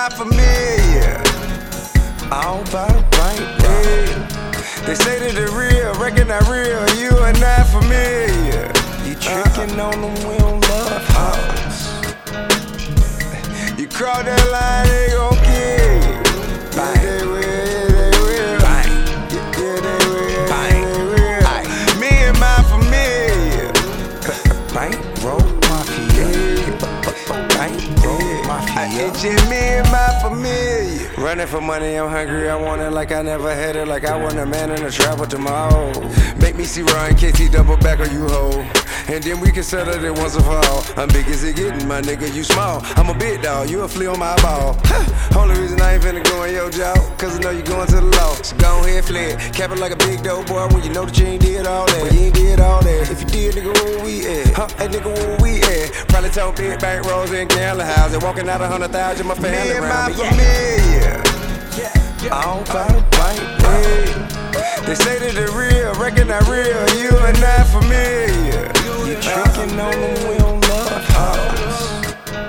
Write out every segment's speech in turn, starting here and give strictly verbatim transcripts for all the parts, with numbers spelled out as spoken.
my familia. All by the right way. They say that the real, reckon not real, you are not familiar. You tricking on them, we don't love hoes. You cross that line, they gon' kill you. Yeah, they will, yeah, they will. Yeah, they will, yeah, they will. Me and my familia. Bankroll mafia. Bankroll mafia. It's just me and my familia. Running for money, I'm hungry, I want it like I never had it. Like I want a man in a travel tomorrow. Make me see Ryan K T double back or you hoe. And then we can settle it once and for all. I'm big as it getting, my nigga, you small. I'm a big dog, you a flea on my ball. Only reason I ain't finna go in your job, cause I know you going to the law. So go ahead, fled. Cap it like a big dope boy when you know that you ain't did all that. But you ain't did all that. If you did, nigga, where we at? Huh? Hey, nigga, where we at? Probably told big bank rolls in gambling houses. Walking out a hundred thousand, my family me and yeah. my familia. All by the right way. They say that the real, reckon not real, you are not familiar. You tricking on them, we don't love hoes.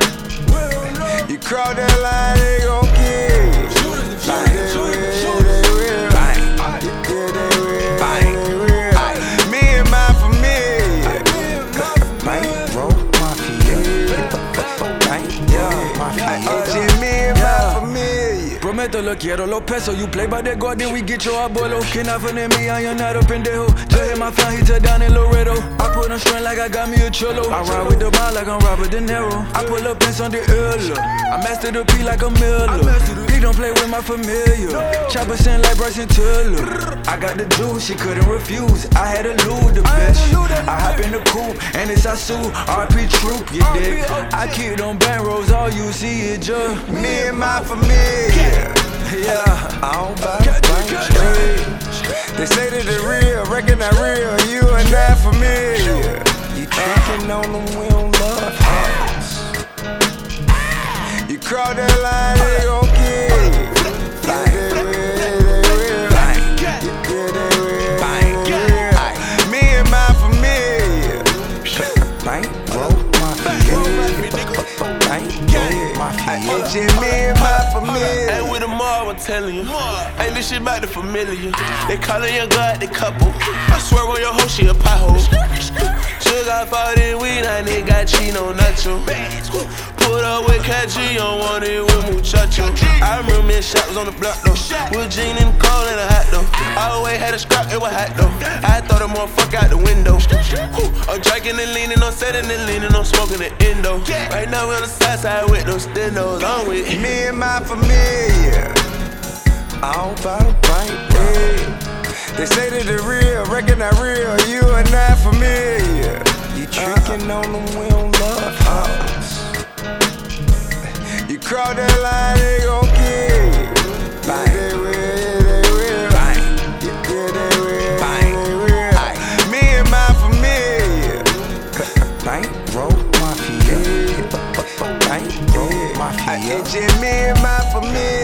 You cross that line, they gon' kill you. Yeah, they will, yeah, they will. Yeah, they will, yeah, they will. Me and my familia. Bankroll mafia. Bankroll mafia. It's just me and my familia. Prometo lo quiero los pesos. You play by that guard, then we get your abuelo. Cannot de me, I am not a pendejo. Just hit my fan, he took down in Laredo. I put on strength like I got me a cholo. I ride with the ball like I'm Robert De Niro. I pull up in Sunday early. I master the P like a Miller. He don't play with my familiar. Chopper send like Bryson Tiller. I got the juice, she couldn't refuse. I had to lose the bitch. I hop in the coupe, and it's Asu, R P Troop, you dig? I keep them band rolls, all you see is just me and my familia. Yeah, all by the right way. They say that the real, reckon not real, you are not familiar. You tricking on them, we don't love hoes. You cross that line, they gon' kill you. Yeah, they will, yeah, they will. Yeah, they will, yeah, they will. Me and my familia. Bankroll mafia. Bankroll mafia. It's just me and my familia. Ain't with them all, I'm telling you. Ain't this shit about the familiar. They callin' your God, they couple. I swear on your hoe, she a pothole. Sugar got forty weed, I nigga got Chino Nacho. Put up with Cat G, on one it with Muchacho. I remember me and Shot was on the block though. With Gene and Cole and a hot though. I always had a scrap, it was hot though. I throw the motherfucker out the window. I'm drinking and leaning, I'm setting and leaning, I'm smoking the endo. Right now we on the side side with those stendos. I'm with me and my familia. All by the right way. They say that the real, reckon not real, you are not familiar. You tricking on them, we don't love hoes. You cross that line, they gon' kill you. Yeah, they will, yeah, they will. Yeah, they will, yeah, they will. Me and my familia. Bankroll mafia. Bankroll mafia. It's just me and my familia.